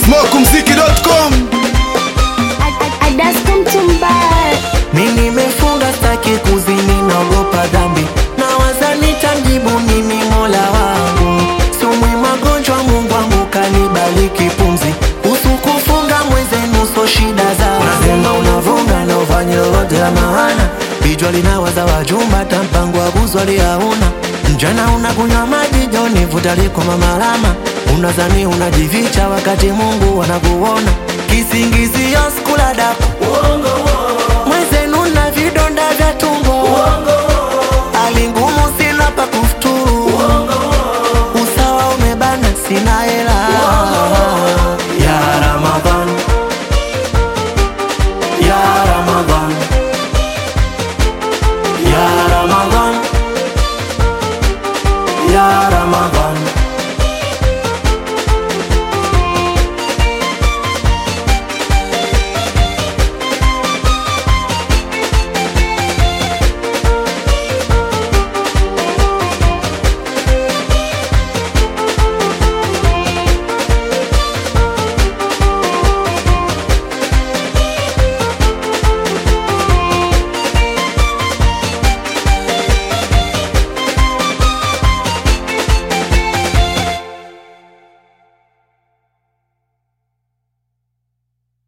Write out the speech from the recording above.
smokumziki.com. Mimi nimefunga staki kuzini naogopa dhambi. Na waza nitamjibu nini Mola wangu. Sumwi magonjwa Mungu wangu kanibariki pumzi. Usukufunga mwezenu so shida zangu. Unasema unavunga na ufanye lolote la maana. Bijwa linawaza wajumba tampangu wa kuzwali hauna. Mjana unakunywa maji joni vuta liko mamalama. Unazani unajificha wakati Mungu anakuona. Kisingizio skula daku mwezenu na vidonda vya tumbo. Alingumu sina pa kufuturu. Usawa umebana sina hela.